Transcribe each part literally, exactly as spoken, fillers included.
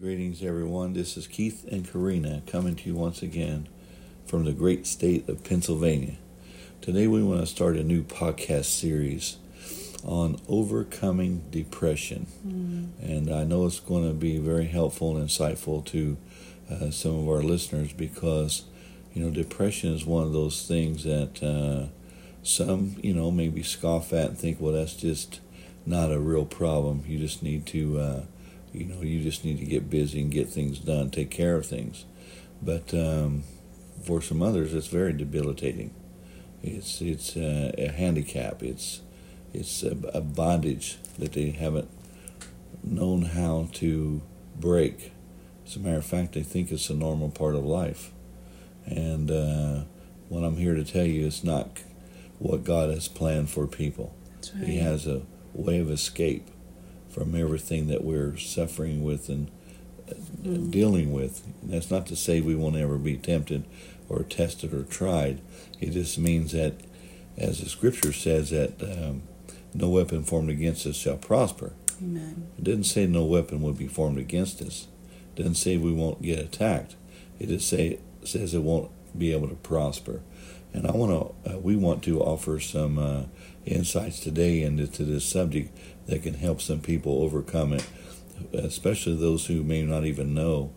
Greetings, everyone. This is Keith and Karina coming to you once again from the great state of Pennsylvania. Today, we want to start a new podcast series on overcoming depression. Mm. And I know it's going to be very helpful and insightful to uh, some of our listeners because, you know, depression is one of those things that uh, some, you know, maybe scoff at and think, well, that's just not a real problem. You just need to... Uh, You know, you just need to get busy and get things done, take care of things. But um, for some others, it's very debilitating. It's it's uh, a handicap. It's it's a, a bondage that they haven't known how to break. As a matter of fact, they think it's a normal part of life. And uh, what I'm here to tell you is not what God has planned for people. That's right. He has a way of escape from everything that we're suffering with and mm. dealing with. That's not to say we won't ever be tempted or tested or tried. It just means that, as the Scripture says, that um, no weapon formed against us shall prosper. Amen. It didn't say no weapon would be formed against us. It didn't say we won't get attacked. It just say, says it won't be able to prosper. And I want to, uh, we want to offer some uh, insights today into to this subject that can help some people overcome it, especially those who may not even know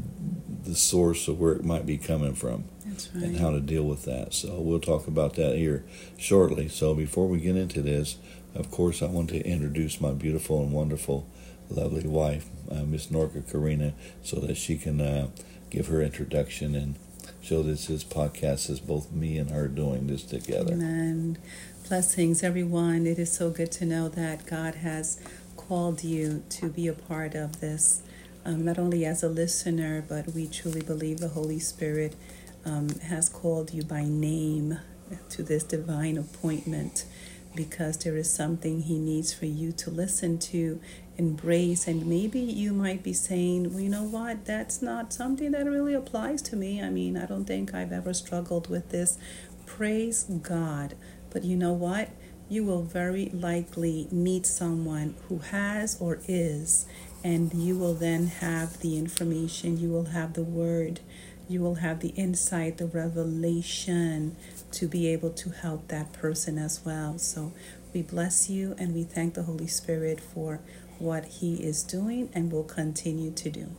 the source of where it might be coming from. That's right. And how to deal with that. So we'll talk about that here shortly. So before we get into this, of course, I want to introduce my beautiful and wonderful, lovely wife, uh, Miss Norka Karina, so that she can uh, give her introduction and show this this podcast is both me and her doing this together. Amen. Blessings, everyone. It is so good to know that God has called you to be a part of this, um, not only as a listener, but we truly believe the Holy Spirit um, has called you by name to this divine appointment, because there is something He needs for you to listen to, embrace, and maybe you might be saying, well, you know what, that's not something that really applies to me. I mean, I don't think I've ever struggled with this. Praise God. But you know what? You will very likely meet someone who has or is, and you will then have the information, you will have the word, you will have the insight, the revelation to be able to help that person as well. So we bless you and we thank the Holy Spirit for what He is doing and will continue to do.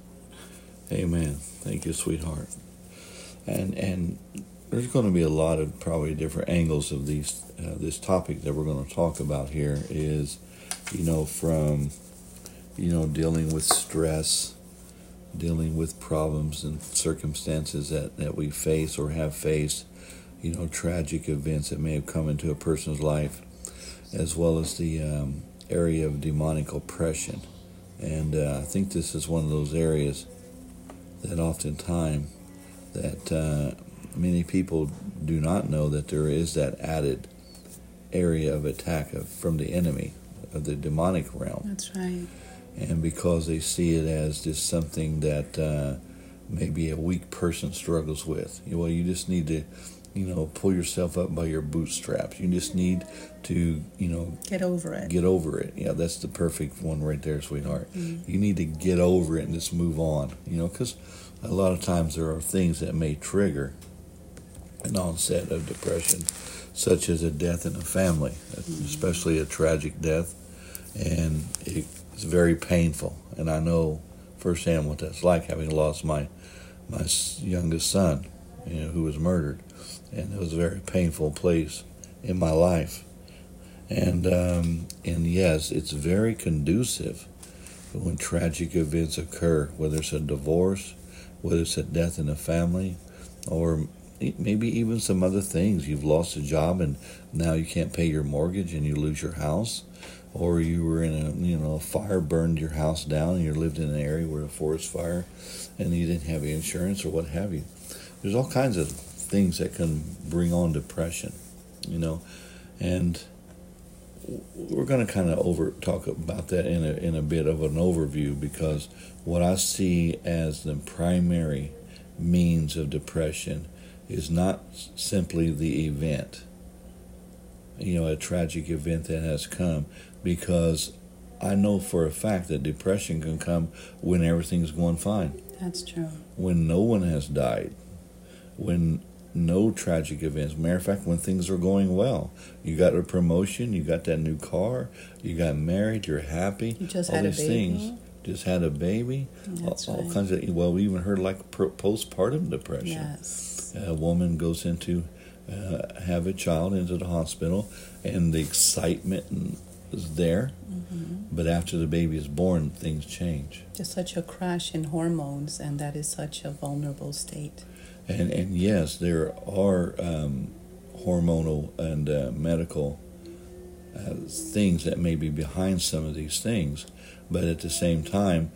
Amen. Thank you, sweetheart. And and there's going to be a lot of probably different angles of these uh, this topic that we're going to talk about here is, you know, from, you know, dealing with stress, dealing with problems and circumstances that, that we face or have faced, you know, tragic events that may have come into a person's life, as well as the um, area of demonic oppression. And uh, I think this is one of those areas that oftentimes that uh, many people do not know that there is that added area of attack of, from the enemy, of the demonic realm. That's right. And because they see it as just something that uh, maybe a weak person struggles with, well, you just need to, you know, pull yourself up by your bootstraps. You just need to, you know, get over it. Get over it. Yeah, that's the perfect one right there, sweetheart. Mm-hmm. You need to get over it and just move on, you know, because a lot of times there are things that may trigger an onset of depression, such as a death in a family, mm-hmm. especially a tragic death, and it's very painful. And I know firsthand what that's like, having lost my my youngest son, you know, who was murdered, and it was a very painful place in my life. And um, and yes, it's very conducive when tragic events occur, whether it's a divorce, whether it's a death in a family, or maybe even some other things. You've lost a job and now you can't pay your mortgage and you lose your house, or you were in a, you know, a fire burned your house down and you lived in an area where a forest fire and you didn't have insurance or what have you. There's all kinds of things that can bring on depression, you know, and we're going to kind of over talk about that in a in a bit of an overview, because what I see as the primary means of depression is not simply the event, you know, a tragic event that has come, because I know for a fact that depression can come when everything's going fine, That's true. when no one has died, when no tragic events. Matter of fact, when things are going well, you got a promotion, you got that new car, you got married, you're happy. You just all had a these baby. things. Just had a baby. That's all, all right. kinds of. Well, we even heard like pro- postpartum depression. Yes. A woman goes into uh, have a child into the hospital, and the excitement is there, Mm-hmm. but after the baby is born, things change. Just such a crash in hormones, and that is such a vulnerable state. And and yes, there are um, hormonal and uh, medical uh, things that may be behind some of these things, but at the same time,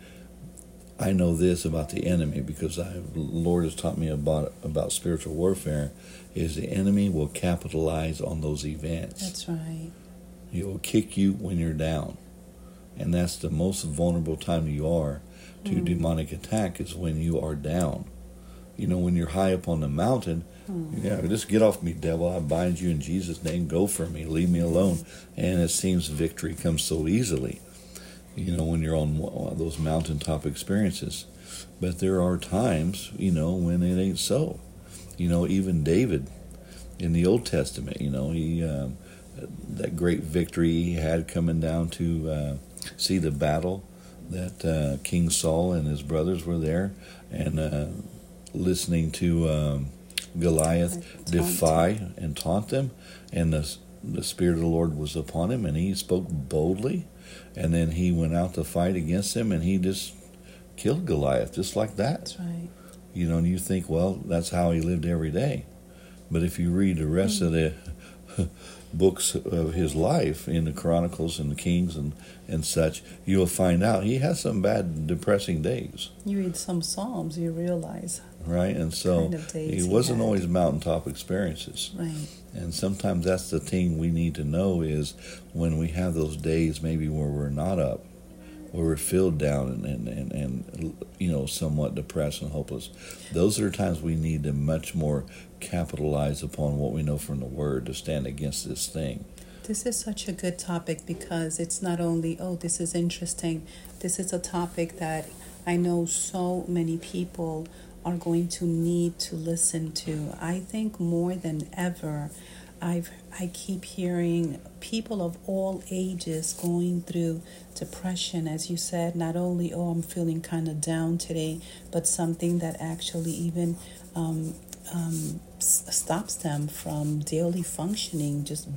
I know this about the enemy because I, the Lord has taught me about about spiritual warfare. Is the enemy will capitalize on those events. That's right. He will kick you when you're down, and that's the most vulnerable time you are to Mm. demonic attack is when you are down. You know, when you're high up on the mountain, Mm. yeah, just get off me, devil. I bind you in Jesus' name. Go from me. Leave me alone. And it seems victory comes so easily, you know, when you're on one of those mountaintop experiences. But there are times, you know, when it ain't so. You know, even David in the Old Testament, you know, he um, that great victory he had coming down to uh, see the battle that uh, King Saul and his brothers were there and uh, listening to um, Goliath Taunt. defy and taunt them, and the the Spirit of the Lord was upon him, and he spoke boldly, and then he went out to fight against him, and he just killed Goliath just like that. That's right. You know, and you think, well, that's how he lived every day. But if you read the rest mm. of the books of his life in the Chronicles and the Kings and, and such, you'll find out he has some bad, depressing days. You read some Psalms, you realize. Right, and so kind of days it he wasn't had. always mountaintop experiences. Right. And sometimes that's the thing we need to know is when we have those days maybe where we're not up, where we're filled down and, and, and, and you know, somewhat depressed and hopeless. Those are times we need to much more capitalize upon what we know from the Word to stand against this thing. This is such a good topic because it's not only, oh, this is interesting. This is a topic that I know so many people are going to need to listen to. I think more than ever, I've I keep hearing people of all ages going through depression, as you said, not only, oh, I'm feeling kind of down today, but something that actually even um, um, s- stops them from daily functioning, just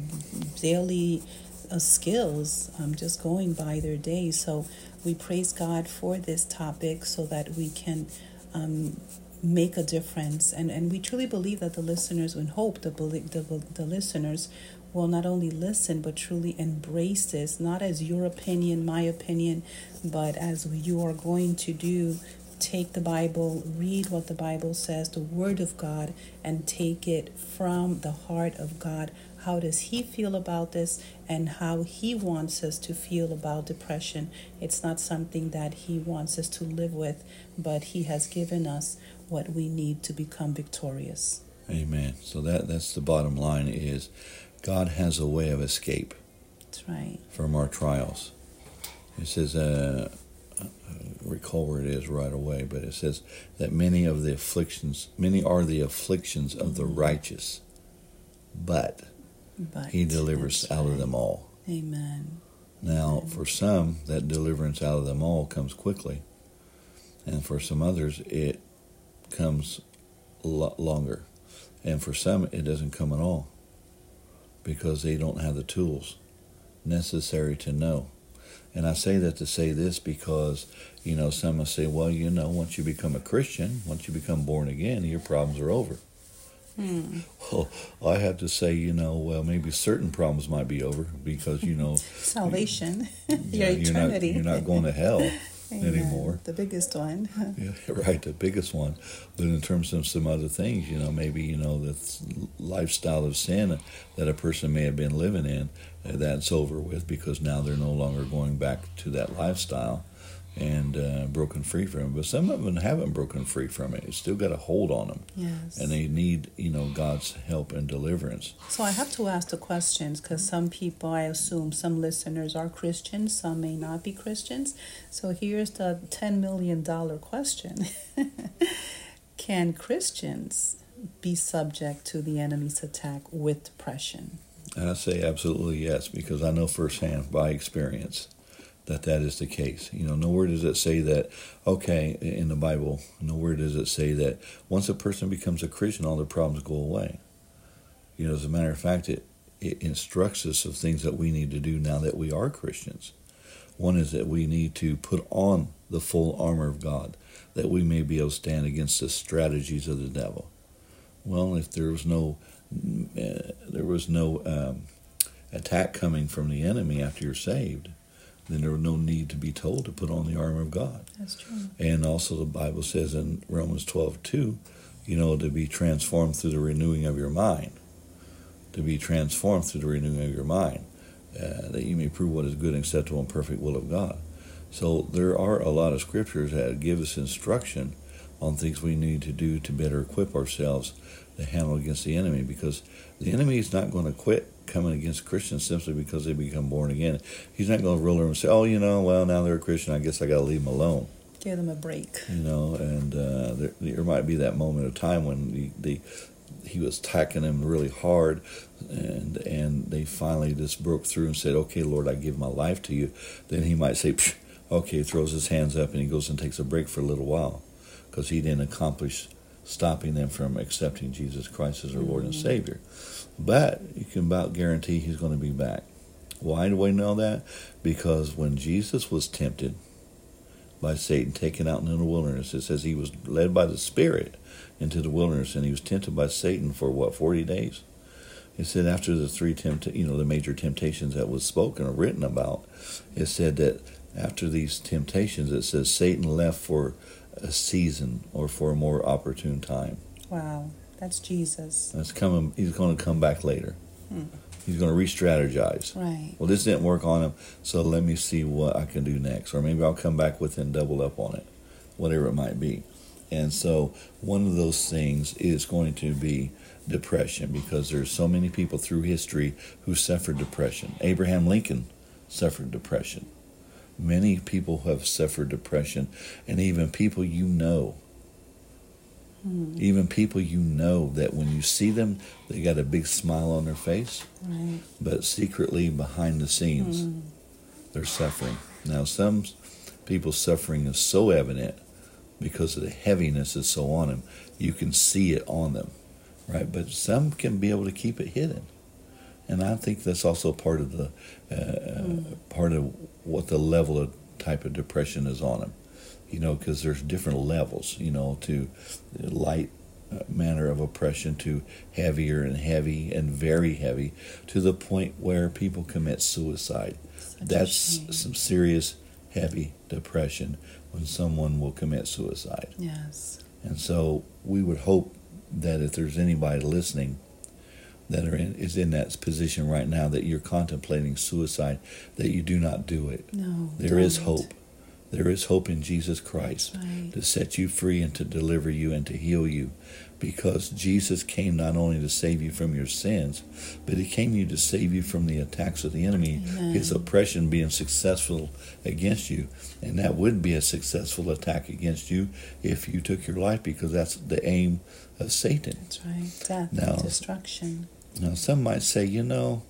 daily uh, skills, um, just going by their day. So we praise God for this topic so that we can um, make a difference, and and we truly believe that the listeners, and hope the the, the listeners will not only listen but truly embrace this, not as your opinion, my opinion, but as you are going to do. Take the Bible, read what the Bible says, the Word of God, and take it from the heart of God. How does He feel about this, and how He wants us to feel about depression? It's not something that He wants us to live with, but He has given us what we need to become victorious. Amen. So that that's the bottom line is God has a way of escape. That's right. From our trials. It says, uh, I recall where it is right away, but it says that many of the afflictions, many are the afflictions of the righteous, but, but He delivers out right. of them all. Amen. Now, Amen. for some, that deliverance out of them all comes quickly, and for some others, it comes a lot longer, and for some, it doesn't come at all because they don't have the tools necessary to know. And I say that to say this because, you know, some will say, well, you know, once you become a Christian, once you become born again, your problems are over. Hmm. Well, I have to say, you know, well, maybe certain problems might be over because, you know, salvation, yeah, your eternity. You're not, you're not going to hell Amen. Anymore. The biggest one. Yeah, right, the biggest one. But in terms of some other things, you know, maybe, you know, the lifestyle of sin that a person may have been living in, uh, that's over with because now they're no longer going back to that lifestyle. and uh, broken free from it. But some of them haven't broken free from it. It's still got a hold on them. Yes. And they need, you know, God's help and deliverance. So I have to ask the questions because some people, I assume, some listeners are Christians, some may not be Christians. So here's the ten million dollars question. Can Christians be subject to the enemy's attack with depression? And I say absolutely yes, because I know firsthand by experience that that is the case. You know, nowhere does it say that, okay, in the Bible, nowhere does it say that once a person becomes a Christian, all their problems go away. You know, as a matter of fact, it, it instructs us of things that we need to do now that we are Christians. One is that we need to put on the full armor of God, that we may be able to stand against the strategies of the devil. Well, if there was no, uh, there was no um, attack coming from the enemy after you're saved, then there was no need to be told to put on the armor of God. That's true. And also the Bible says in Romans twelve two, you know, to be transformed through the renewing of your mind. To be transformed through the renewing of your mind, uh, that you may prove what is good, acceptable, and perfect will of God. So there are a lot of scriptures that give us instruction on things we need to do to better equip ourselves to handle against the enemy, because the enemy is not going to quit coming against Christians simply because they become born again. He's not going to roll over and say, oh, you know, well, now they're a Christian, I guess I got to leave them alone. Give them a break. You know, and uh, there, there might be that moment of time when the, the he was attacking them really hard, and and they finally just broke through and said, okay, Lord, I give my life to you. Then he might say, psh, okay, throws his hands up and he goes and takes a break for a little while, because he didn't accomplish stopping them from accepting Jesus Christ as their mm-hmm. Lord and Savior. But you can about guarantee he's going to be back. Why do we know that? Because when Jesus was tempted by Satan, taken out into the wilderness, it says he was led by the Spirit into the wilderness, and he was tempted by Satan for what, forty days? It said after the three tempt, you know, the major temptations that was spoken or written about, it said that after these temptations, it says Satan left for a season or for a more opportune time. Wow, that's Jesus. That's coming. He's going to come back later. Hmm. He's going to re-strategize. Right. Well, this didn't work on him, so let me see what I can do next. Or maybe I'll come back with and double up on it, whatever it might be. And so one of those things is going to be depression, because there's so many people through history who suffered depression. Abraham Lincoln suffered depression. Many people have suffered depression, and even people you know. Hmm. Even people you know that when you see them, they got a big smile on their face, right. But secretly behind the scenes, hmm. they're suffering. Now, some people's suffering is so evident because of the heaviness that's so on them. You can see it on them, right? But some can be able to keep it hidden. And I think that's also part of the uh, mm. part of what the level of type of depression is on them, you know, because there's different levels, you know, to light uh, manner of oppression to heavier and heavy and very heavy, to the point where people commit suicide. Such that's some serious heavy depression when someone will commit suicide. Yes. And so we would hope that if there's anybody listening that are in, is in that position right now, that you're contemplating suicide, that you do not do it. No, There don't. is hope. There is hope in Jesus Christ right. to set you free and to deliver you and to heal you, because Jesus came not only to save you from your sins, but he came you to save you from the attacks of the enemy, Amen. His oppression being successful against you. And that would be a successful attack against you if you took your life, because that's the aim of Satan. That's right. Death, now, destruction. Now, some might say, you know,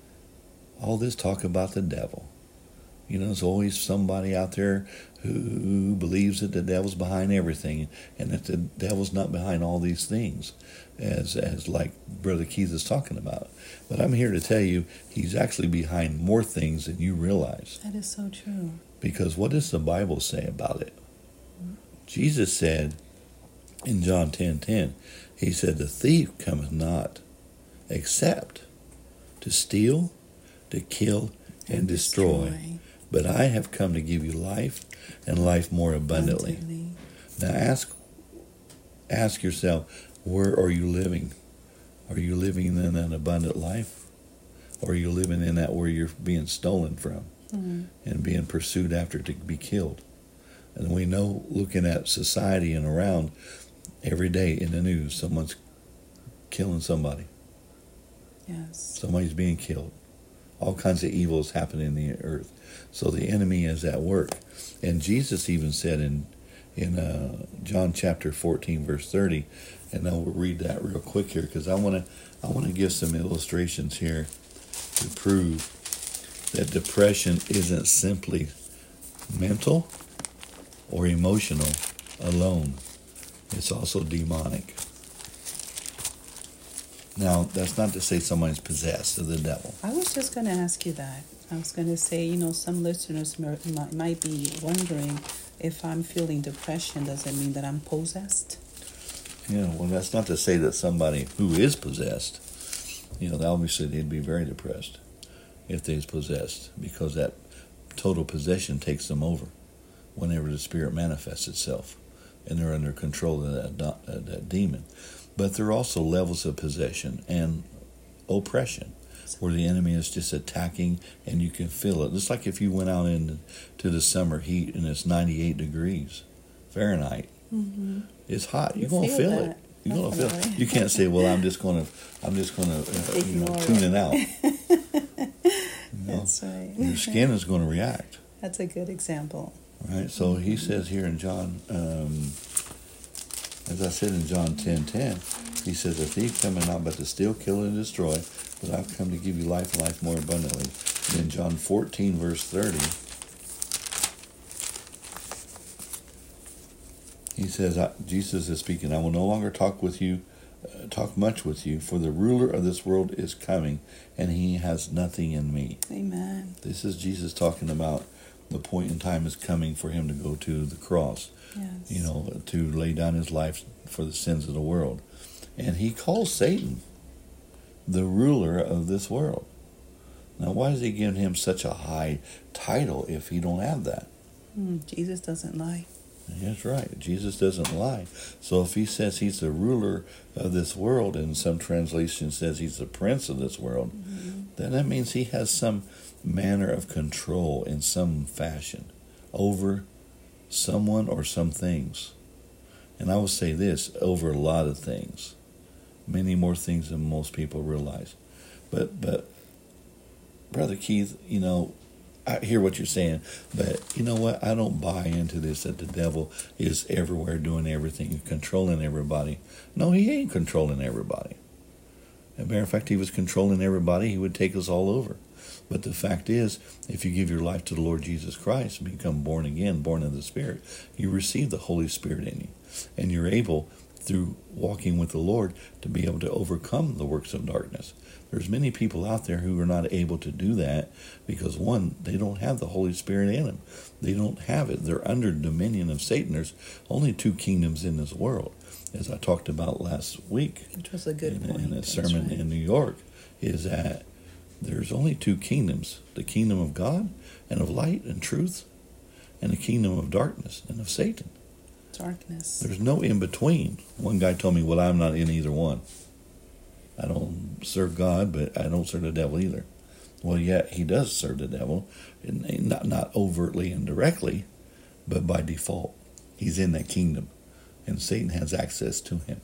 all this talk about the devil. You know, there's always somebody out there who believes that the devil's behind everything, and that the devil's not behind all these things, as as like Brother Keith is talking about. But I'm here to tell you, he's actually behind more things than you realize. That is so true. Because what does the Bible say about it? Mm-hmm. Jesus said in John ten ten, he said, the thief cometh not except to steal, to kill, and, and destroy. destroy. But I have come to give you life, and life more abundantly. abundantly. Now ask ask yourself, where are you living? Are you living in an abundant life? Or are you living in that where you're being stolen from mm-hmm. and being pursued after to be killed? And we know, looking at society and around, every day in the news, someone's killing somebody. Yes. Somebody's being killed. All kinds of evils happening in the earth. So the enemy is at work. And Jesus even said in in uh, John chapter fourteen, verse thirty, and I will read that real quick here because I want to I want to give some illustrations here to prove that depression isn't simply mental or emotional alone. It's also demonic. Now, that's not to say somebody's possessed of the devil. I was just going to ask you that. I was going to say, you know, some listeners might, might be wondering, if I'm feeling depression, does it mean that I'm possessed? Yeah, well, that's not to say that somebody who is possessed, you know, obviously they'd be very depressed if they's possessed, because that total possession takes them over whenever the spirit manifests itself, and they're under control of that, uh, that demon. But there are also levels of possession and oppression, where the enemy is just attacking and you can feel it. It's like if you went out into the summer heat and it's ninety-eight degrees Fahrenheit. Mm-hmm. It's hot. You're gonna feel, feel it. You're gonna feel it. You can't say, "Well, I'm just gonna, I'm just gonna, uh, you know, tune it out." You know? That's right. Your skin is going to react. That's a good example. Right. So he says here in John, um, as I said in John ten ten, he says, "A thief cometh not but to steal, kill, and destroy, but I've come to give you life and life more abundantly." And in John fourteen, verse thirty, he says, Jesus is speaking, "I will no longer talk with you, uh, talk much with you, for the ruler of this world is coming, and he has nothing in me." Amen. This is Jesus talking about the point in time is coming for him to go to the cross. Yes. You know, to lay down his life for the sins of the world. And he calls Satan the ruler of this world. Now, why is he giving him such a high title if he don't have that? Mm, Jesus doesn't lie. That's right. Jesus doesn't lie. So if he says he's the ruler of this world, and some translation says he's the prince of this world, mm-hmm. then that means he has some manner of control in some fashion over someone or some things. And I will say this, over a lot of things. Many more things than most people realize. But, but Brother Keith, you know, I hear what you're saying, but you know what? I don't buy into this that the devil is everywhere doing everything, controlling everybody. No, he ain't controlling everybody. As a matter of fact, he was controlling everybody, he would take us all over. But the fact is, if you give your life to the Lord Jesus Christ and become born again, born of the Spirit, you receive the Holy Spirit in you. And you're able, through walking with the Lord, to be able to overcome the works of darkness. There's many people out there who are not able to do that because, one, they don't have the Holy Spirit in them. They don't have it. They're under dominion of Satan. There's only two kingdoms in this world, as I talked about last week. Which was a good in, point. in a sermon right. in New York, is that there's only two kingdoms, the kingdom of God and of light and truth, and the kingdom of darkness and of Satan. Darkness. There's no in between. One guy told me, well, I'm not in either one. I don't serve God, but I don't serve the devil either. Well, yeah, he does serve the devil, and not, not overtly and directly, but by default. He's in that kingdom, and Satan has access to him.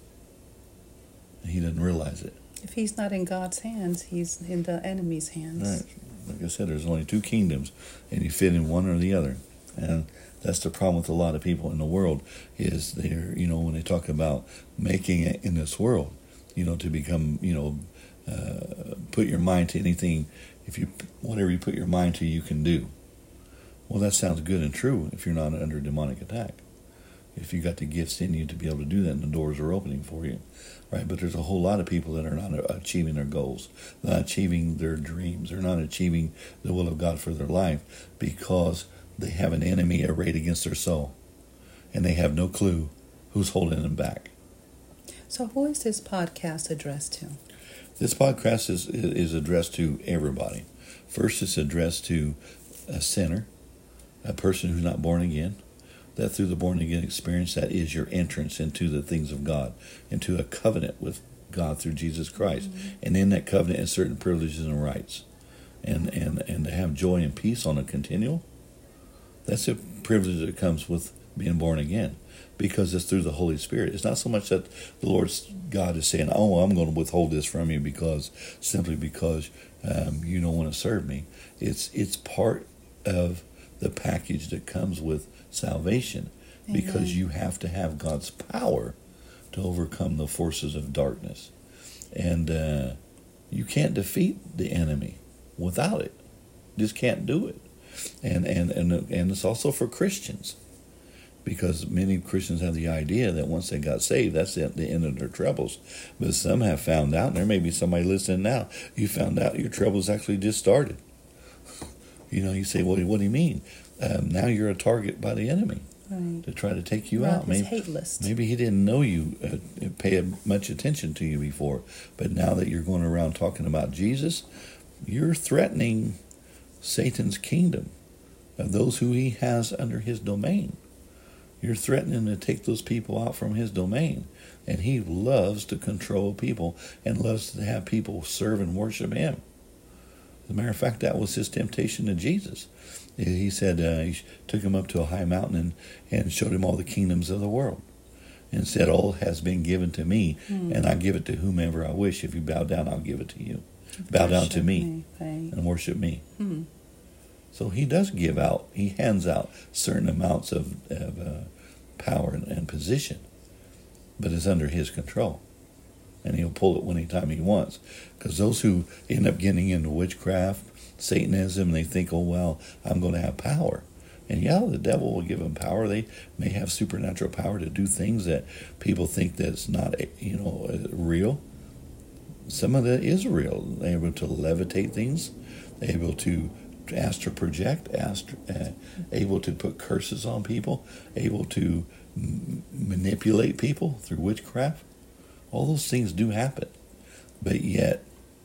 And he doesn't realize it. If he's not in God's hands, he's in the enemy's hands. Right. Like I said, there's only two kingdoms, and you fit in one or the other. And that's the problem with a lot of people in the world, is they're, you know, when they talk about making it in this world, you know, to become, you know, uh, put your mind to anything, if you, whatever you put your mind to, you can do. Well, that sounds good and true if you're not under demonic attack. If you got the gifts in you to be able to do that and the doors are opening for you, right? But there's a whole lot of people that are not achieving their goals. They're not achieving their dreams. They're not achieving the will of God for their life because they have an enemy arrayed against their soul, and they have no clue who's holding them back. So who is this podcast addressed to? This podcast is, is addressed to everybody. First, it's addressed to a sinner, a person who's not born again, that through the born again experience, that is your entrance into the things of God, into a covenant with God through Jesus Christ. Mm-hmm. And in that covenant is certain privileges and rights. And, and, and to have joy and peace on a continual, that's a privilege that comes with being born again, because it's through the Holy Spirit. It's not so much that the Lord God is saying, oh, I'm going to withhold this from you because simply because um, you don't want to serve me. It's it's part of the package that comes with salvation. Amen. Because you have to have God's power to overcome the forces of darkness. And uh, you can't defeat the enemy without it. Just can't do it. And, and, and, and it's also for Christians. Because many Christians have the idea that once they got saved, that's the, the end of their troubles. But some have found out, and there may be somebody listening now, you found out your troubles actually just started. You know, you say, well, what do you mean? Um, now you're a target by the enemy. Right. To try to take you Rob out. Maybe, hate list. maybe he didn't know you, uh, pay much attention to you before. But now that you're going around talking about Jesus, you're threatening Satan's kingdom of those who he has under his domain. You're threatening to take those people out from his domain. And he loves to control people and loves to have people serve and worship him. As a matter of fact, that was his temptation to Jesus. He said uh, he took him up to a high mountain and, and showed him all the kingdoms of the world. And said, all has been given to me, mm. and I give it to whomever I wish. If you bow down, I'll give it to you. Bow down to me, me right. and worship me. Mm. So he does give out. He hands out certain amounts of, of uh, power and, and position. But it's under his control. And he'll pull it anytime he wants. Because those who end up getting into witchcraft, Satanism, they think, oh, well, I'm going to have power. And yeah, the devil will give them power. They may have supernatural power to do things that people think that's not, you know, real. Some of that is real. They're able to levitate things. They're able to astral project, astral, uh, able to put curses on people, able to m- manipulate people through witchcraft. All those things do happen. But yet,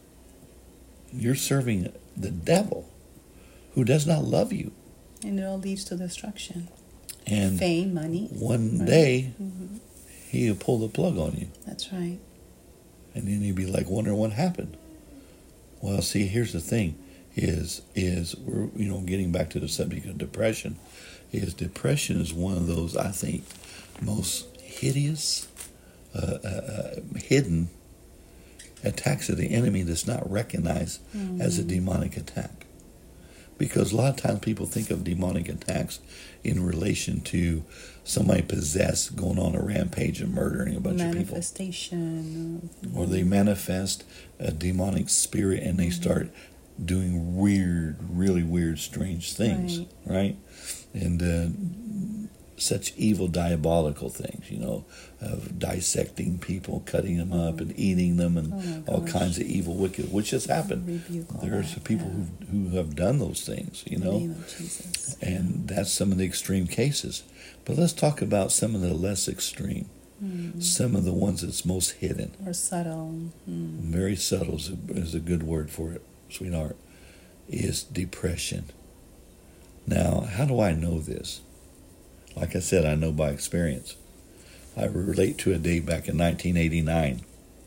you're serving the devil who does not love you. And it all leads to destruction. And fame, money. One right? day, mm-hmm. he'll pull the plug on you. That's right. And then you'll be like, wondering what happened. Well, see, here's the thing. Is, is we're, you know, getting back to the subject of depression, is depression is one of those, I think, most hideous, uh, uh, uh, hidden attacks of the enemy that's not recognized mm-hmm. as a demonic attack. Because a lot of times people think of demonic attacks in relation to somebody possessed going on a rampage and murdering a bunch of people. Manifestation. Or they manifest a demonic spirit and they mm-hmm. start doing weird, really weird, strange things, right? right? And uh, such evil, diabolical things, you know, of dissecting people, cutting them up and eating them, and oh all kinds of evil, wicked, which has happened. There's people yeah. who who have done those things, you know. In the name of Jesus. And that's some of the extreme cases. But let's talk about some of the less extreme. Mm. Some of the ones that's most hidden. Or subtle. Mm. Very subtle is a, is a good word for it, sweetheart, is depression. Now, how do I know this? Like I said, I know by experience. I relate to a day back in nineteen eighty-nine.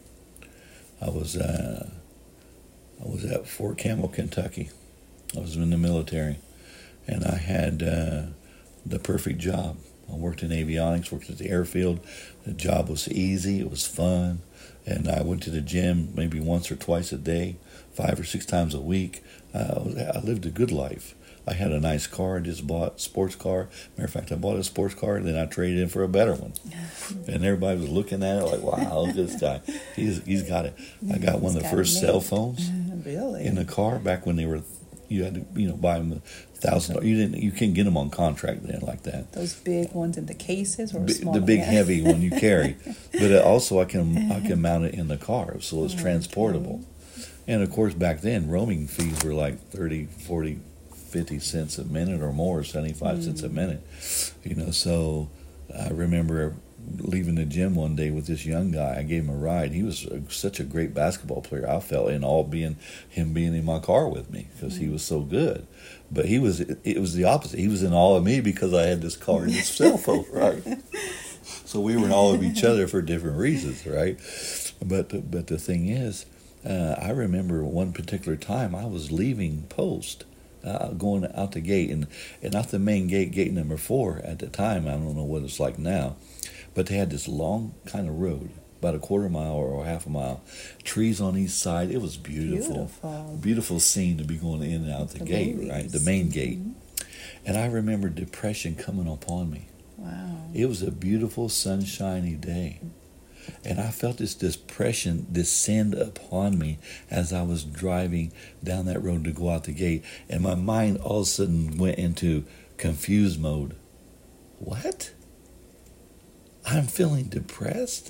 I was uh, I was at Fort Campbell, Kentucky. I was in the military, and I had uh, the perfect job. I worked in avionics, worked at the airfield. The job was easy, it was fun, and I went to the gym maybe once or twice a day, five or six times a week. Uh, I lived a good life. I had a nice car. I just bought a sports car. Matter of fact, I bought a sports car, and then I traded in for a better one. And everybody was looking at it like, wow, look at this guy. He's He's got it. I got one of the first cell phones really? in the car back when they were, you had to, you know, buy them a thousand dollars. You didn't, you couldn't get them on contract then like that. Those big ones in the cases or small? The big heavy one you carry. But also I can I can mount it in the car, so it's transportable. And of course back then roaming fees were like thirty, forty, fifty cents a minute or more, seventy-five mm. cents a minute. You know, so I remember leaving the gym one day with this young guy. I gave him a ride. He was a, such a great basketball player. I felt in awe being him being in my car with me because mm. he was so good. But he was it, it was the opposite. He was in awe of me because I had this car and this cell phone, right? So we were in awe of each other for different reasons, right? But the, but the thing is, uh, I remember one particular time I was leaving post. uh, going out the gate, and, and not the main gate, gate number four at the time. I don't know what it's like now, but they had this long kind of road, about a quarter mile or half a mile, trees on each side. It was beautiful, Beautiful. beautiful scene to be going in and out the, The gate, movies. right, the main gate. Mhm. And I remember depression coming upon me. Wow. It was a beautiful, sunshiny day. And I felt this depression descend upon me as I was driving down that road to go out the gate. And my mind all of a sudden went into confused mode. What? I'm feeling depressed?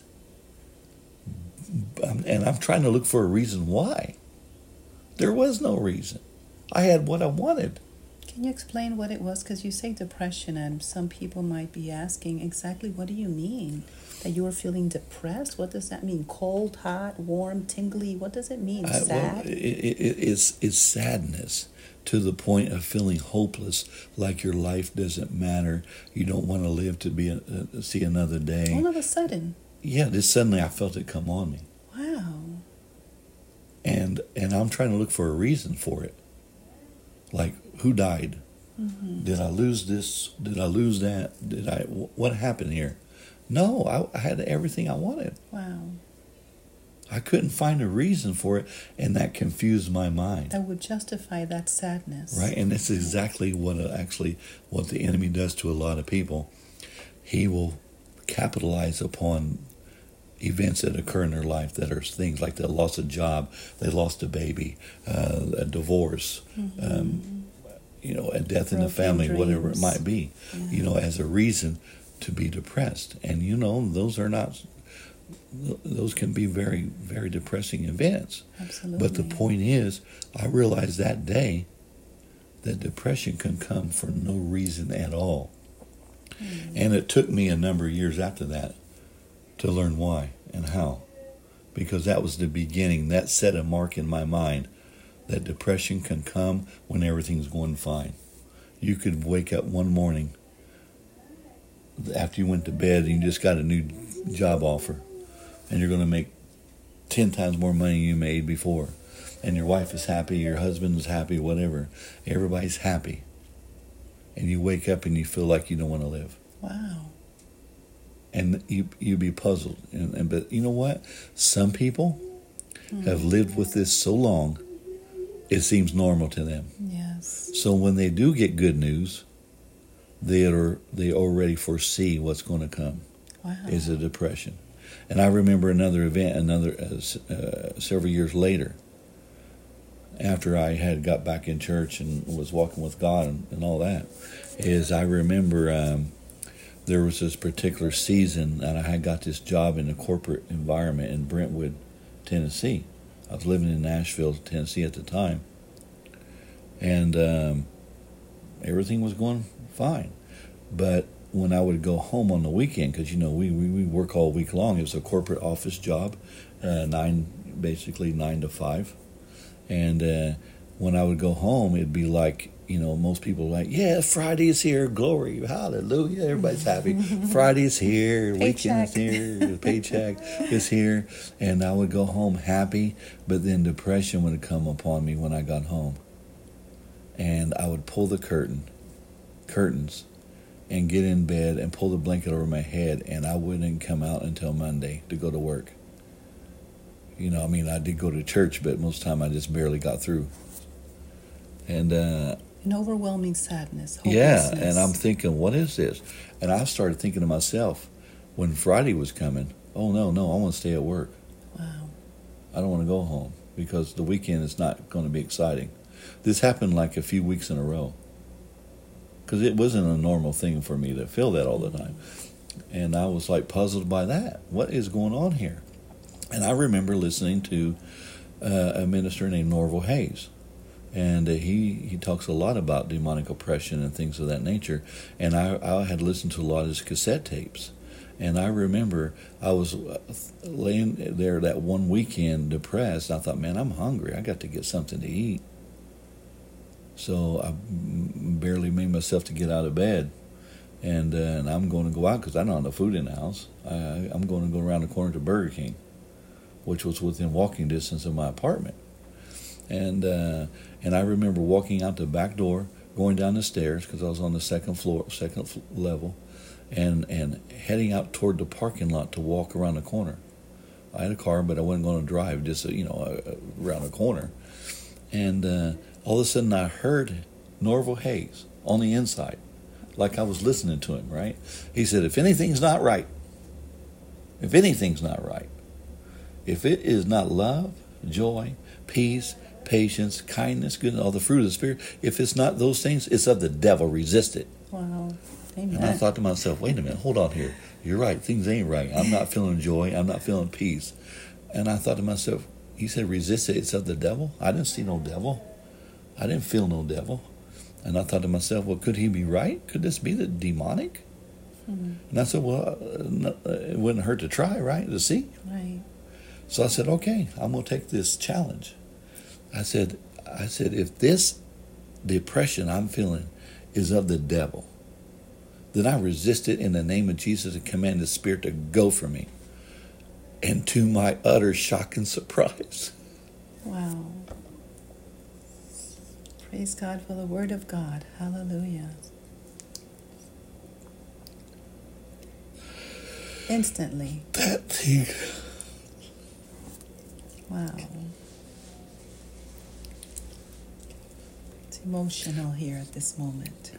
And I'm trying to look for a reason why. There was no reason. I had what I wanted. Can you explain what it was? Because you say depression, and some people might be asking, exactly what do you mean? That you were feeling depressed? What does that mean? Cold, hot, warm, tingly? What does it mean? I, well, Sad? it, it, it's, it's sadness to the point of feeling hopeless, like your life doesn't matter. You don't want to live to be a, uh, see another day. All of a sudden. Yeah, just suddenly I felt it come on me. Wow. And and I'm trying to look for a reason for it. Like, who died? Mm-hmm. Did I lose this? Did I lose that? Did I? What happened here? No, I, I had everything I wanted. Wow. I couldn't find a reason for it, and that confused my mind. That would justify that sadness. Right, and that's exactly what uh, actually what the enemy does to a lot of people. He will capitalize upon events that occur in their life that are things like they lost a job, they lost a baby, uh, a divorce, Mm-hmm. um, you know, a death in the Broken family, whatever it dreams. might be, Yeah. you know, as a reason to be depressed. And, you know, those are not, those can be very, very depressing events. Absolutely. But the point is, I realized that day that depression can come for no reason at all. Mm. And it took me a number of years after that to learn why and how. Because that was the beginning. That set a mark in my mind that depression can come when everything's going fine. You could wake up one morning after you went to bed and you just got a new job offer, and you're going to make ten times more money you made before. And your wife is happy, your husband is happy, whatever. Everybody's happy. And you wake up and you feel like you don't want to live. Wow. And you you be puzzled. And, and but you know what? Some people Mm. have lived with this so long, it seems normal to them. Yes. So when they do get good news, they are they already foresee what's going to come. Wow. Is a depression. And I remember another event, another uh, uh, several years later, after I had got back in church and was walking with God and, and all that, is I remember um, there was this particular season, and I had got this job in a corporate environment in Brentwood, Tennessee. I was living in Nashville, Tennessee at the time, and um, everything was going fine. But when I would go home on the weekend, because you know we, we, we work all week long, it was a corporate office job, uh, nine basically nine to five, and uh, when I would go home, it'd be like, you know, most people are like, yeah, Friday is here, glory, hallelujah, everybody's happy. Friday is here, weekend is here, paycheck is here, and I would go home happy, but then depression would come upon me when I got home, and I would pull the curtain, curtains, and get in bed and pull the blanket over my head, and I wouldn't come out until Monday to go to work. You know, I mean, I did go to church, but most of the time I just barely got through. And, uh... An overwhelming sadness, yeah, hopelessness. and I'm thinking, what is this? And I started thinking to myself, when Friday was coming, oh, no, no, I want to stay at work. Wow. I don't want to go home, because the weekend is not going to be exciting. This happened like a few weeks in a row. Because it wasn't a normal thing for me to feel that all the time. And I was like puzzled by that. What is going on here? And I remember listening to uh, a minister named Norval Hayes. And uh, he, he talks a lot about demonic oppression and things of that nature. And I, I had listened to a lot of his cassette tapes. And I remember I was laying there that one weekend depressed. I thought, man, I'm hungry. I got to get something to eat. So I barely made myself to get out of bed, and, uh, and I'm going to go out because I don't have no food in the house. I, I'm going to go around the corner to Burger King, which was within walking distance of my apartment. And uh, and I remember walking out the back door, going down the stairs because I was on the second floor, second level, and and heading out toward the parking lot to walk around the corner. I had a car, but I wasn't going to drive, just you know around a corner. And uh, all of a sudden, I heard Norval Hayes on the inside, like I was listening to him. Right? He said, "If anything's not right, if anything's not right, if it is not love, joy, peace, patience, kindness, goodness, all the fruit of the Spirit, if it's not those things, it's of the devil. Resist it." Wow. Amen. And I thought to myself, wait a minute, hold on here. You're right. Things ain't right. I'm not feeling joy. I'm not feeling peace. And I thought to myself, he said, resist it. It's of the devil. I didn't see no devil. I didn't feel no devil. And I thought to myself, well, could he be right? Could this be the demonic? Mm-hmm. And I said, well, uh, it wouldn't hurt to try, right? To see. Right. So I said, okay, I'm going to take this challenge. I said, I said, if this depression I'm feeling is of the devil, then I resist it in the name of Jesus and command the spirit to go from me. And to my utter shock and surprise, wow. Praise God for the word of God. Hallelujah. Instantly. That thing. Wow. It's emotional here at this moment.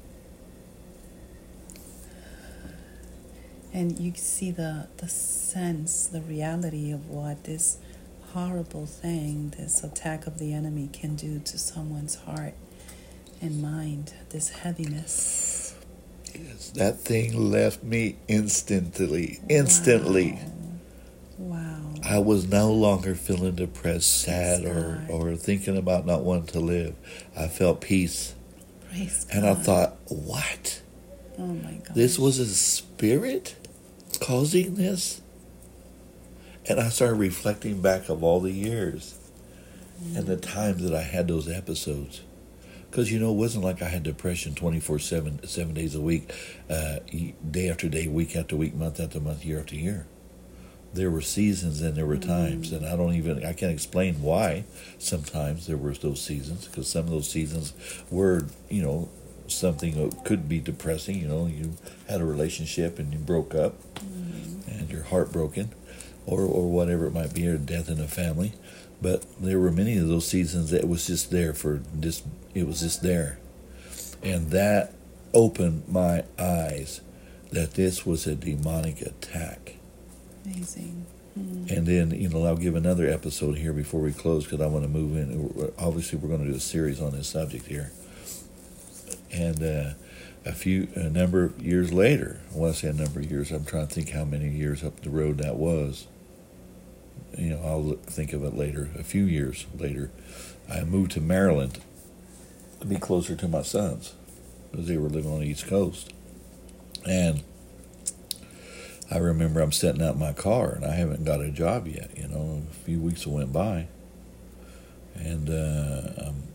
And you see the, the sense, the reality of what this horrible thing, this attack of the enemy can do to someone's heart and mind, this heaviness. Yes, that thing left me instantly. Instantly. Wow. Wow. I was no longer feeling depressed, sad, or, or thinking about not wanting to live. I felt peace. Praise God. And I thought, what? Oh my God. This was a spirit causing this? And I started reflecting back of all the years mm. and the times that I had those episodes. Because, you know, it wasn't like I had depression twenty-four seven, seven days a week, uh, day after day, week after week, month after month, year after year. There were seasons and there were mm. times, and I don't even, I can't explain why sometimes there were those seasons, because some of those seasons were, you know, something that could be depressing. You know, you had a relationship and you broke up mm. and you're heartbroken, or or whatever it might be, or death in a family. But there were many of those seasons that it was just there for just, it was just there. And that opened my eyes that this was a demonic attack. Amazing. Mm. And then, you know, I'll give another episode here before we close, because I want to move in. Obviously, we're going to do a series on this subject here. And uh, a few, a number of years later, when I say a number of years, I'm trying to think how many years up the road that was. You know, I'll think of it later. A few years later, I moved to Maryland to be closer to my sons, because they were living on the East Coast. And I remember I'm sitting out in my car, and I haven't got a job yet. You know, a few weeks went by, and uh, I'm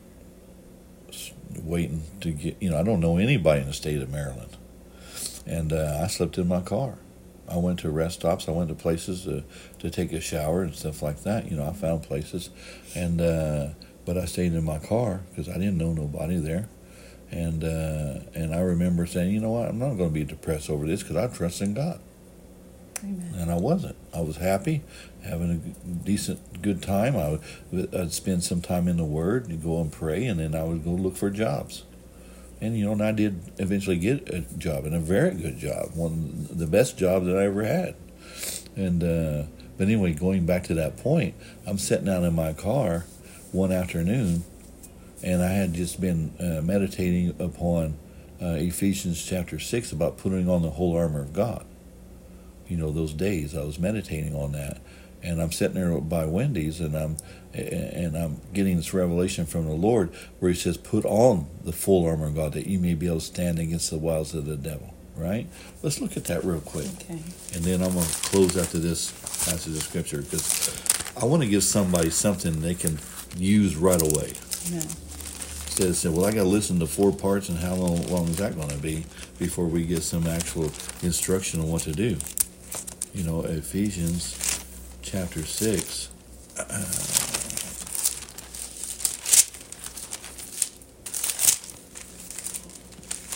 waiting to get, you know, I don't know anybody in the state of Maryland. And uh, I slept in my car. I went to rest stops. I went to places to, to take a shower and stuff like that. You know, I found places. And, uh, but I stayed in my car because I didn't know nobody there. And, uh, and I remember saying, you know what, I'm not going to be depressed over this because I trust in God. Amen. And I wasn't. I was happy, having a decent, good time. I would, I'd spend some time in the Word and go and pray, and then I would go look for jobs. And, you know, and I did eventually get a job, and a very good job, one of the best jobs that I ever had. And uh, but anyway, going back to that point, I'm sitting out in my car one afternoon, and I had just been uh, meditating upon uh, Ephesians chapter six about putting on the whole armor of God. You know, those days I was meditating on that, and I'm sitting there by Wendy's, and I'm and I'm getting this revelation from the Lord where He says, "Put on the full armor of God, that you may be able to stand against the wiles of the devil." Right? Let's look at that real quick, okay. And then I'm going to close after this passage of scripture, because I want to give somebody something they can use right away. Yeah. Instead of saying, "Well, I got to listen to four parts, and how long, long is that going to be before we get some actual instruction on what to do?" You know, Ephesians chapter six. Uh,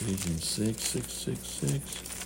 Ephesians six, six, six, six.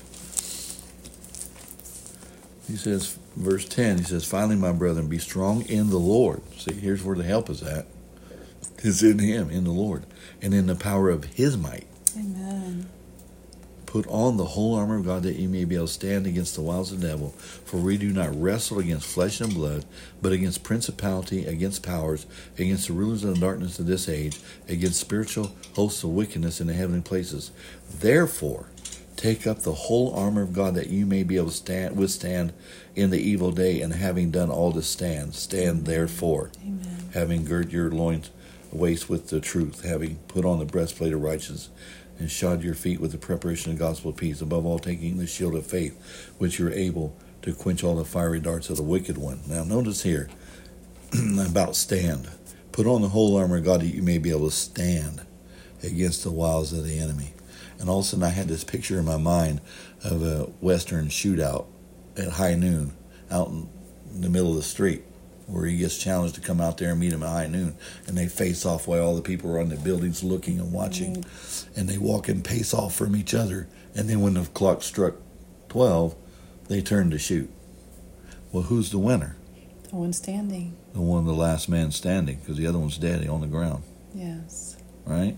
He says, verse ten, he says, finally, my brethren, be strong in the Lord. See, here's where the help is at. It's in him, in the Lord, and in the power of his might. Amen. Put on the whole armor of God that ye may be able to stand against the wiles of the devil. For we do not wrestle against flesh and blood, but against principality, against powers, against the rulers of the darkness of this age, against spiritual hosts of wickedness in the heavenly places. Therefore, take up the whole armor of God that you may be able to stand, withstand in the evil day, and having done all to stand, stand therefore. Amen. Having girded your loins waist with the truth, having put on the breastplate of righteousness, and shod your feet with the preparation of the gospel of peace, above all taking the shield of faith, which you're able to quench all the fiery darts of the wicked one. Now notice here about stand. Put on the whole armor of God that you may be able to stand against the wiles of the enemy. And all of a sudden I had this picture in my mind of a Western shootout at high noon out in the middle of the street, where he gets challenged to come out there and meet him at high noon, and they face off while all the people are on the buildings looking and watching, right. And they walk and pace off from each other, and then when the clock struck twelve, they turn to shoot. Well, who's the winner? The one standing. The one, the last man standing, because the other one's dead on the ground. Yes. Right?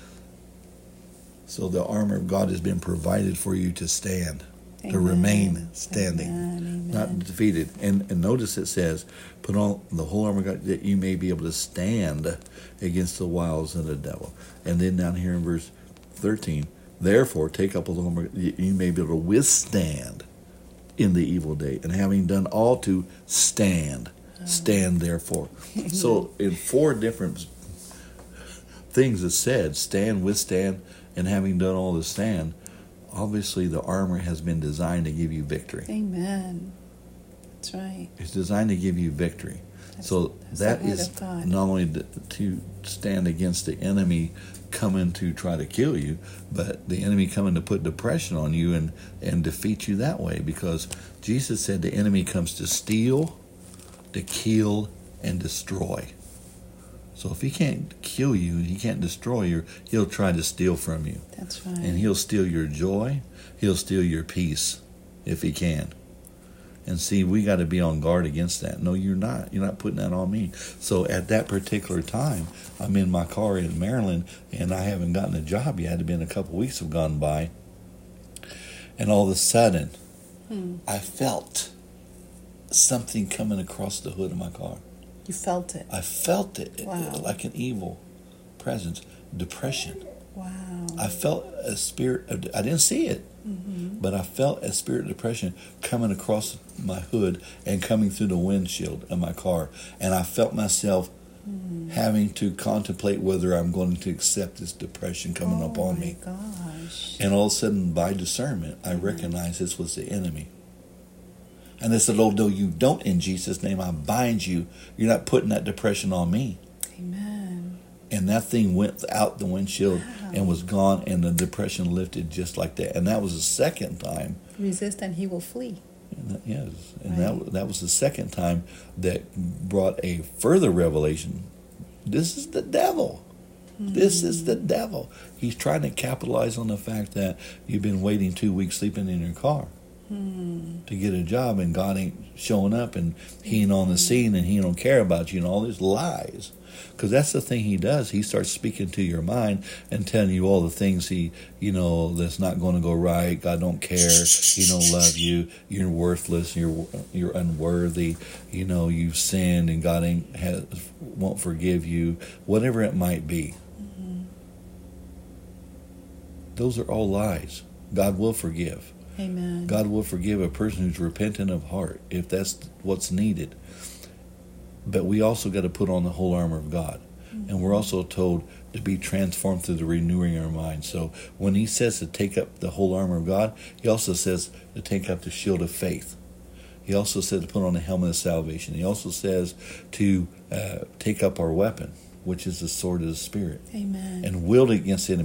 So the armor of God has been provided for you to stand. Amen. To remain standing, Amen. Not defeated. And, and notice it says, put on the whole armor of God that you may be able to stand against the wiles of the devil. And then down here in verse thirteen, therefore take up all the armor that you may be able to withstand in the evil day, and having done all to stand, oh. stand therefore. So in four different things it said, stand, withstand, and having done all to stand. Obviously, the armor has been designed to give you victory. Amen. That's right. It's designed to give you victory. That's, so that's that is not only to stand against the enemy coming to try to kill you, but the enemy coming to put depression on you and, and defeat you that way. Because Jesus said the enemy comes to steal, to kill, and destroy. So if he can't kill you, he can't destroy you, he'll try to steal from you. That's right. And he'll steal your joy. He'll steal your peace if he can. And see, we got to be on guard against that. No, you're not. You're not putting that on me. So at that particular time, I'm in my car in Maryland, and I haven't gotten a job yet. It had been a couple weeks have gone by. And all of a sudden, hmm. I felt something coming across the hood of my car. You felt it. I felt it, wow. like an evil presence. Depression. Wow. I felt a spirit of, I didn't see it, mm-hmm. but I felt a spirit of depression coming across my hood and coming through the windshield of my car. And I felt myself mm-hmm. having to contemplate whether I'm going to accept this depression coming oh up on me. Oh my gosh. And all of a sudden, by discernment, I mm-hmm. recognized this was the enemy. And they said, oh, no, you don't, in Jesus' name, I bind you. You're not putting that depression on me. Amen. And that thing went out the windshield wow. and was gone, and the depression lifted just like that. And that was the second time. Resist and he will flee. And that, yes. And right. that, that was the second time that brought a further revelation. This is the devil. Mm. This is the devil. He's trying to capitalize on the fact that you've been waiting two weeks sleeping in your car. Hmm. to get a job, and God ain't showing up, and he ain't on the scene, and he don't care about you, and all these lies. Because that's the thing he does. He starts speaking to your mind and telling you all the things he, you know, that's not going to go right. God don't care. He don't love you. You're worthless. You're you're unworthy. You know, you've sinned, and God ain't has, won't forgive you. Whatever it might be. Mm-hmm. Those are all lies. God will forgive. Amen. God will forgive a person who's repentant of heart, if that's what's needed. But we also got to put on the whole armor of God. Mm-hmm. And we're also told to be transformed through the renewing of our mind. So when he says to take up the whole armor of God, he also says to take up the shield of faith. He also says to put on the helmet of salvation. He also says to uh, take up our weapon, which is the sword of the Spirit. Amen. And wield it against the enemy.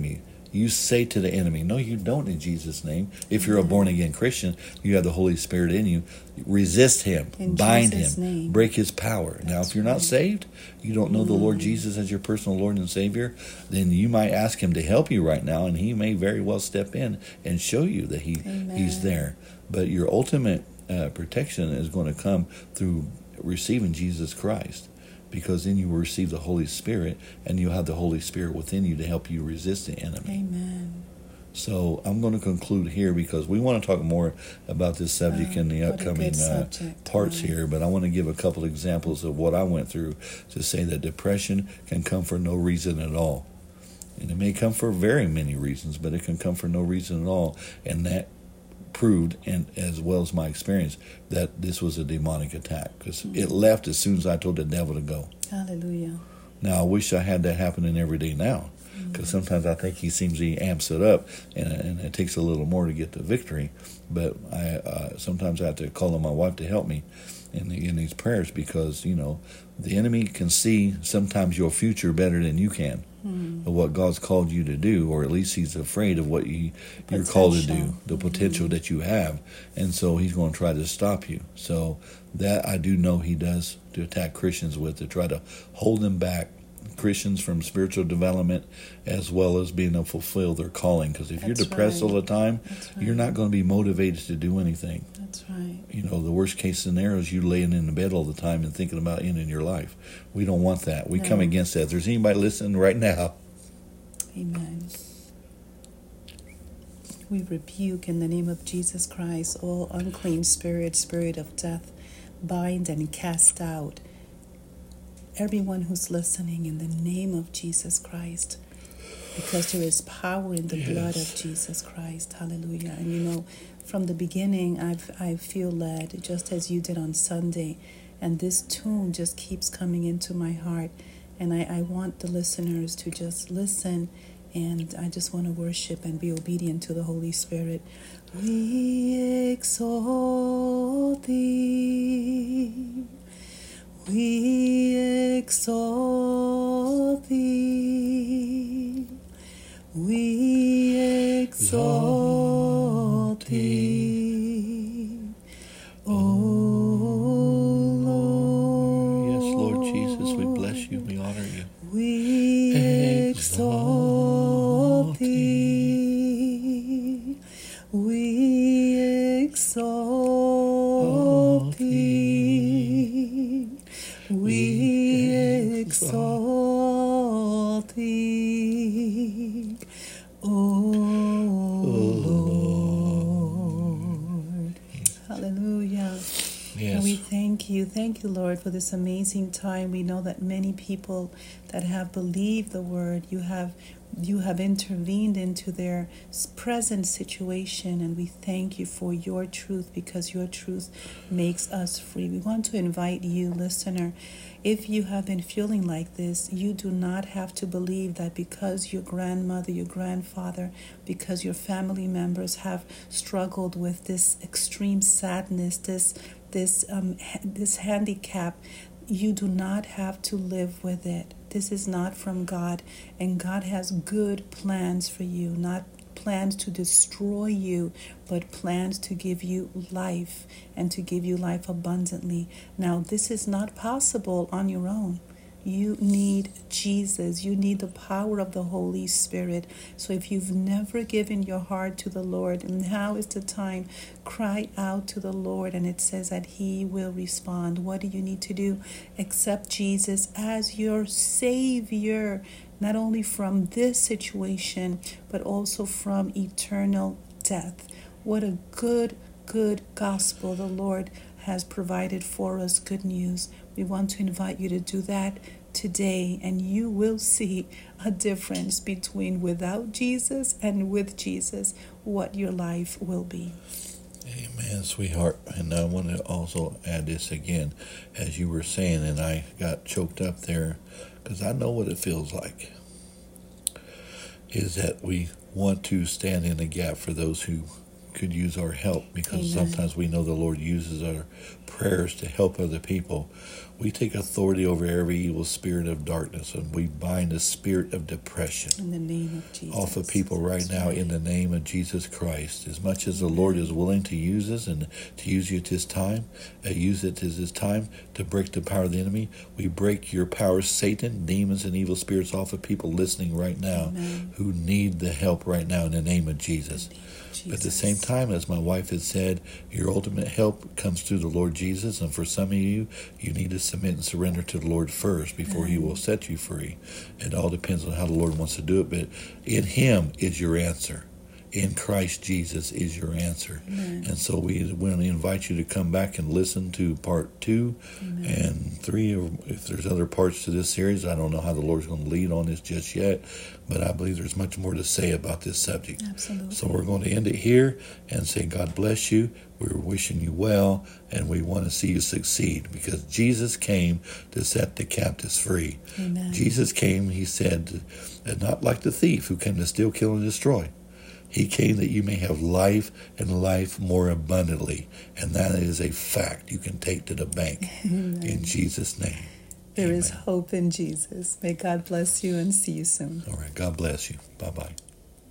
You say to the enemy, no, you don't in Jesus' name. If you're a born-again Christian, you have the Holy Spirit in you. Resist him. In bind Jesus' him. name. Break his power. That's now, if you're not right. saved, you don't know the Lord Jesus as your personal Lord and Savior, then you might ask him to help you right now, and he may very well step in and show you that he Amen. he's there. But your ultimate uh, protection is going to come through receiving Jesus Christ, because then you will receive the Holy Spirit, and you'll have the Holy Spirit within you to help you resist the enemy. Amen. So I'm going to conclude here, because we want to talk more about this subject Uh, in the what a upcoming good uh, subject, parts right. here, but I want to give a couple examples of what I went through to say that depression can come for no reason at all. And it may come for very many reasons, but it can come for no reason at all. And that proved, and as well as my experience, that this was a demonic attack, because Mm-hmm. it left as soon as I told the devil to go. Hallelujah. Now, I wish I had that happening every day now, because sometimes I think he seems he amps it up, and, and it takes a little more to get the victory. But I uh, sometimes I have to call on my wife to help me in, the, in these prayers, because, you know, the enemy can see sometimes your future better than you can, Mm. of what God's called you to do, or at least he's afraid of what you, you're called to do, Potential. the potential Mm. that you have. And so he's going to try to stop you. So that I do know he does to attack Christians with, to try to hold them back, Christians, from spiritual development, as well as being able to fulfill their calling. Because if you're That's depressed right. all the time, That's right. you're not going to be motivated to do anything. That's right. You know, the worst case scenario is you laying in the bed all the time and thinking about ending your life. We don't want that. We No. come against that. If there's anybody listening right now, Amen. We rebuke in the name of Jesus Christ all unclean spirit, spirit of death, bind and cast out everyone who's listening in the name of Jesus Christ, because there is power in the Yes. blood of Jesus Christ. Hallelujah. And you know, from the beginning, I've I feel led, just as you did on Sunday, and this tune just keeps coming into my heart. And I, I want the listeners to just listen, and I just want to worship and be obedient to the Holy Spirit. We exalt thee. We exalt thee. We exalt thee. O Lord. yes, Lord Jesus, we bless you. We honor you. We exalt thee. We exalt thee. We exalt thee. O Lord. Hallelujah. And we Yes. thank you. Thank you, Lord, for this amazing time. We know that many people that have believed the word, you have you have intervened into their s- present situation, and we thank you for your truth, because your truth makes us free. We want to invite you, listener, if you have been feeling like this, you do not have to believe that because your grandmother, your grandfather, because your family members have struggled with this extreme sadness, this this um ha- this handicap. You do not have to live with it. This is not from God, and God has good plans for you, not plans to destroy you, but plans to give you life, and to give you life abundantly. Now, this is not possible on your own. You need Jesus. You need the power of the Holy Spirit. So if you've never given your heart to the Lord, now is the time. Cry out to the Lord, and it says that He will respond. What do you need to do? Accept Jesus as your Savior, not only from this situation, but also from eternal death. What a good, good gospel the Lord has provided for us. Good news. We want to invite you to do that today, and you will see a difference between without Jesus and with Jesus, what your life will be. Amen, sweetheart. And I want to also add this again, as you were saying, and I got choked up there, because I know what it feels like, is that we want to stand in the gap for those who could use our help, because Amen. sometimes we know the Lord uses our prayers to help other people. We take authority over every evil spirit of darkness, and we bind the spirit of depression In the name of Jesus. off of people right now in the name of Jesus Christ. As much as the Lord is willing to use us and to use you at this time, uh, use it as this time to break the power of the enemy, we break your powers, Satan, demons, and evil spirits off of people listening right now. Amen. Who need the help right now in the name of Jesus. But at the same time, as my wife had said, your ultimate help comes through the Lord Jesus. And for some of you, you need to submit and surrender to the Lord first before He will set you free. It all depends on how the Lord wants to do it. But in Him is your answer. In Christ Jesus is your answer. Amen. And so we want to invite you to come back and listen to part two Amen. and three. Or if there's other parts to this series, I don't know how the Lord's going to lead on this just yet, but I believe there's much more to say about this subject. Absolutely. So we're going to end it here and say God bless you. We're wishing you well, and we want to see you succeed, because Jesus came to set the captives free. Amen. Jesus came, He said, and not like the thief who came to steal, kill, and destroy. He came that you may have life, and life more abundantly. And that is a fact you can take to the bank. Amen. In Jesus' name. There Amen. is hope in Jesus. May God bless you, and see you soon. All right. God bless you. Bye-bye.